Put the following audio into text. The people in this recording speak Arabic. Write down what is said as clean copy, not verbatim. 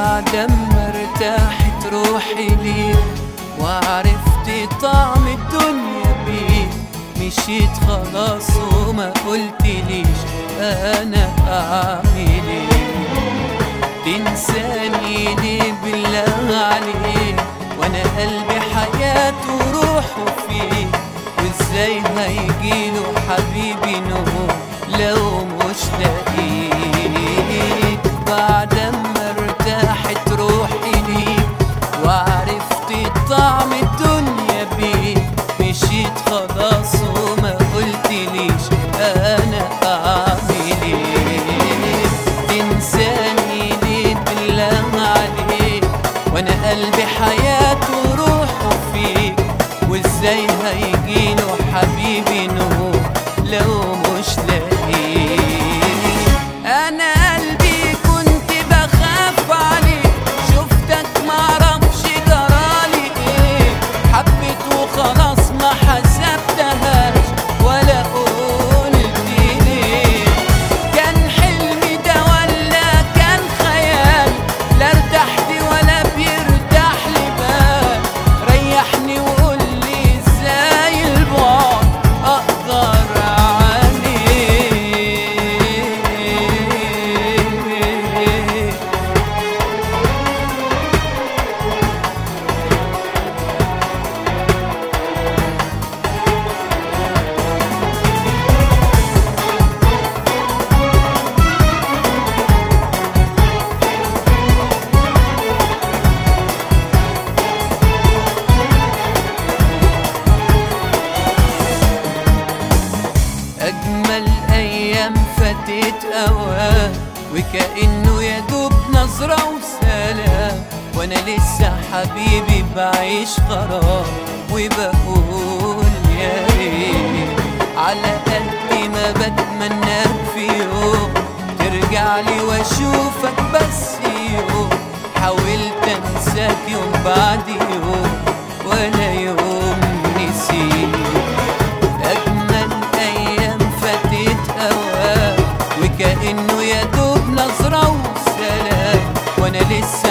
بعد ما ارتاحت روحي ليك وعرفت طعم الدنيا بيك، مشيت خلاص وما قلتليش انا اعمل ايه. تنساني ليه بالله عليك وانا قلبي حياته وروحه فيك، وازاي هيجيله حبيبي نور لو مش لاقيك. بعد ما ارتاحت روحي ليك وعرفت طعم الدنيا بيك، مشيت خلاص وما قلتليش انا اعمل ايه. تنساني ليه بالله عليك وانا قلبي حياته وروحه فيك، وازاي هيجيله حبيبي نور لو مش لاقيك. انا قلبي كنت بخاف عليك، شفتك معرفش جرالي ايه، حبيت وخلاص ما حسبتهاش ولا قلت ليه. كان حلمي ده ولا كان خيال، لا ارتحت ولا بيرتاح لي بال، ريحني وقولي ازاي البعد اقدر عليه. أجمل أيام فاتت أوام، وكأنه يدوب نظرة وسلام، وأنا لسه حبيبي بعيش غرام وبقول يا ريت. على قد ما بتمناك في يوم ترجعلي وأشوفك بس يوم، حاولت أنساك يوم بعد يوم ولا يوم نسيت. وكأنه يدوب نظرة وسلام، وانا لسه